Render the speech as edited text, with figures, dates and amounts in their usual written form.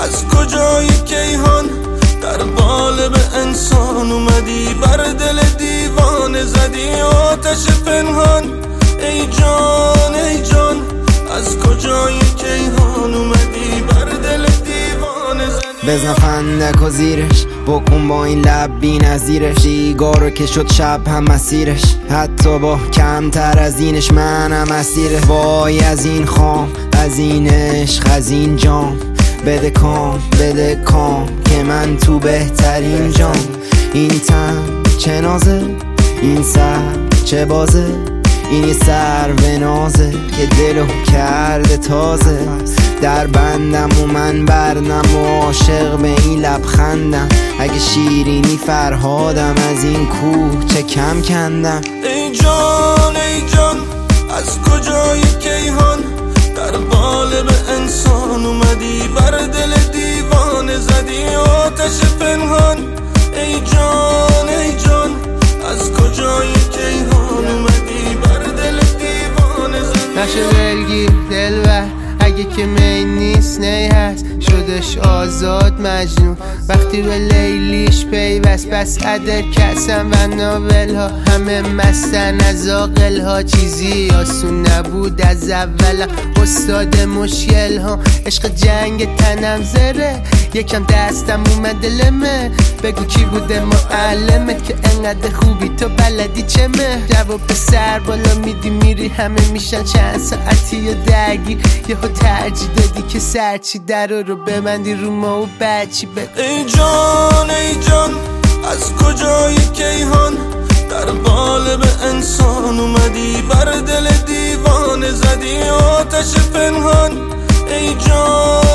از کجای کیهان در قالب انسان اومدی، بر دل دیوانه زدی آتش پنهان. ای جان ای جان از کجای کیهان اومدی، بر دل دیوانه زدی. بزن فندک و زیرش، بکن با این لب بی نظیرش، دیگارو که شد شب هم مسیرش، حتی با کمتر از اینش منم اسیره. وای از این خام، از این عشق، از این جام، بده کام که من تو بهترین جام. این تن چه نازه، این سر چه بازه، این یه سر و نازه که دلو کرده تازه. در بندم و من برنم و عاشق به این لبخندم، اگه شیرینی فرهادم از این کوه چه کم کندم. ای جان از کجای کیهان در قالب انسان اومدی، بر دل دیوانه زدی آتش پنهان. ای جان از کجای کیهان اومدی، بر دل دیوانه زدی. نشه دلگیر دلبر اگه که می نیست نی هست، شدش آزاد مجنون وقتی به لیلیش پیوست. بس عدد کسم و ناول ها همه مستن از عاقل ها، چیزی آسون نبود از اول استاد مشکل ها. عشق جنگ تنم زره، یکم دستم اومد لمه، بگو کی بوده معلمت که انقدر خوبی تو بلدی چمه. جواب به سر بالا میدی میری همه میشن چند ساعتی و درگیر، یهو ترجیح دادی که سرچی در رو ببندی رو ما و بچی بگو. ای جان از کجای کیهان در قالب انسان اومدی، بر دل دیوانه زدی آتش پنهان. ای جان